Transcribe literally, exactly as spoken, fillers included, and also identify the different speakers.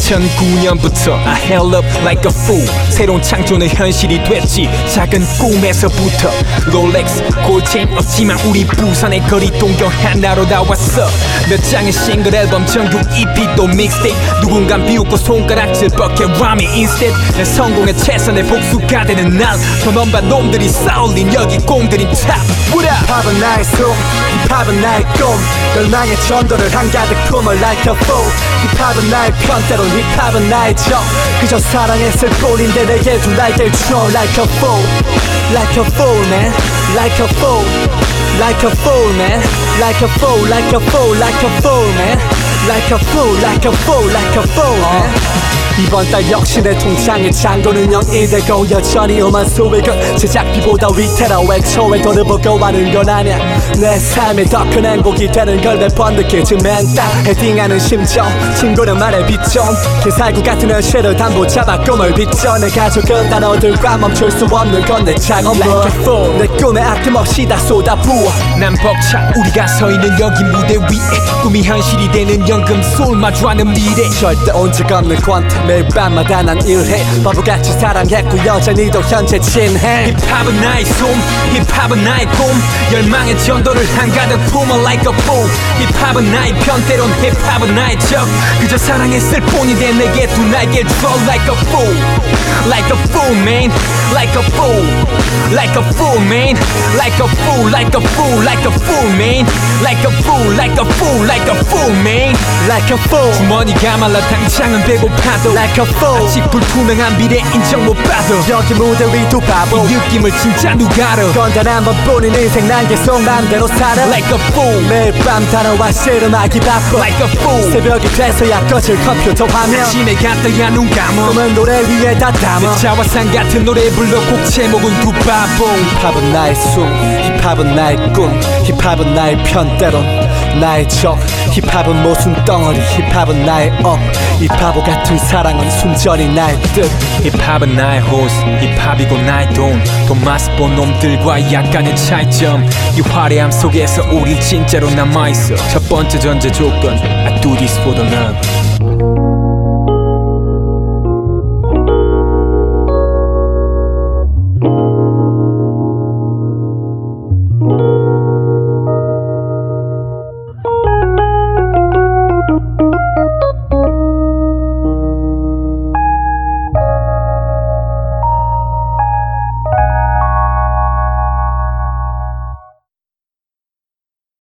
Speaker 1: 이천구 년부터 I held up like a fool. 새로운 창조는 현실이 됐지 작은 꿈에서부터. 롤렉스 골체인 없지만 우리 부산의 거리 동경 하나로 나왔어. 몇 장의 싱글 앨범 전국 이피 또 믹스테이프. 누군간 비웃고 손가락질 뻗게 rhyming instead. 내 성공의 최선의 복수가 되는 날 돈 엄반 놈들이 쌓올린 여기 공들인 탑. What up?
Speaker 2: 힙합은 나의 숨, 힙합은 나의 꿈. 멸망의 전도를 한가득 품어 like a fool. 힙합은 나의 편 때론 힙합은 나의 적. 그저 사랑했을 뿐인데 내게도 날개를 쳐 like a fool. Like a fool man, like a fool. Like a fool man, like a fool, like a fool, like a fool man. Like a fool, like a fool, like a fool man. 이번 달 역시 내 통장의 잔고는 영이 되고 여전히 음악 소외가 제작비보다 위태로워. 애초에 돈을 보고 하는 건 아냐. 내 삶에 더 큰 행복이 되는 걸 매번 느끼지만 딱 헤딩하는 심정. 친구는 말에 빚좀 개살구 같은 현실을 담보 잡아 꿈을 빚죠. 내 가족은 단어들과 멈출 수 없는 건 내 작업. Like a fool. 내 꿈에 아낌없이 다 쏟아부어.
Speaker 1: 난 벅차 우리가 서 있는 여기 무대 위에. 꿈이 현실이 되는 연금술 마주하는 미래.
Speaker 2: 절대 온적 없는 퀀트 매일 밤마다 난 일해. 바보같이 사랑했고 여전히도 현재 친해.
Speaker 1: 힙합은 나의 숨, 힙합은 나의 꿈. 열망의 전도를 한가득 품어 like a fool. 힙합은 나의 편 때론 힙합은 나의 적. 그저 사랑했을 뿐인데 내게 두 날개를 줘 like a fool. Like a fool man, like a fool. Like a fool man, like a fool, like a fool, like a fool man. Like a fool, like a fool, like a fool man.
Speaker 2: Like a fool.
Speaker 1: 주머니가 말라 당장은 배고파도
Speaker 2: Like a fool.
Speaker 1: 아직 불투명한 미래 인정 못 받아.
Speaker 2: 여기 무대 위도 바보.
Speaker 1: 이 느낌을 진짜 누가 알아.
Speaker 2: 건단 한 번뿐인 인생 난 계속 맘대로 살아.
Speaker 1: Like a fool.
Speaker 2: 매일 밤 단어와 씨름하기 바빠.
Speaker 1: Like a fool.
Speaker 2: 새벽이 돼서야 꺼질 컴퓨터 화면.
Speaker 1: 아침에 갔다야 눈 감어.
Speaker 2: 꿈은 노래 위에 다 담아.
Speaker 1: 자화상 같은 노래 불러 곡 제목은 두 바보.
Speaker 2: 힙합은 나의 숨, 힙합은 나의 꿈. 힙합은 나의 편 때론 나의 적. 힙합은 모순 덩어리, 힙합은 나의 업. 이 바보 같은 사랑은 순전히 나의 뜻.
Speaker 1: 힙합은 나의 호스, 힙합이고 나의 돈. 돈 맛을 본 놈들과 약간의 차이점. 이 화려함 속에서 우릴 진짜로 남아있어. 첫 번째 전제 조건 I do this for the love.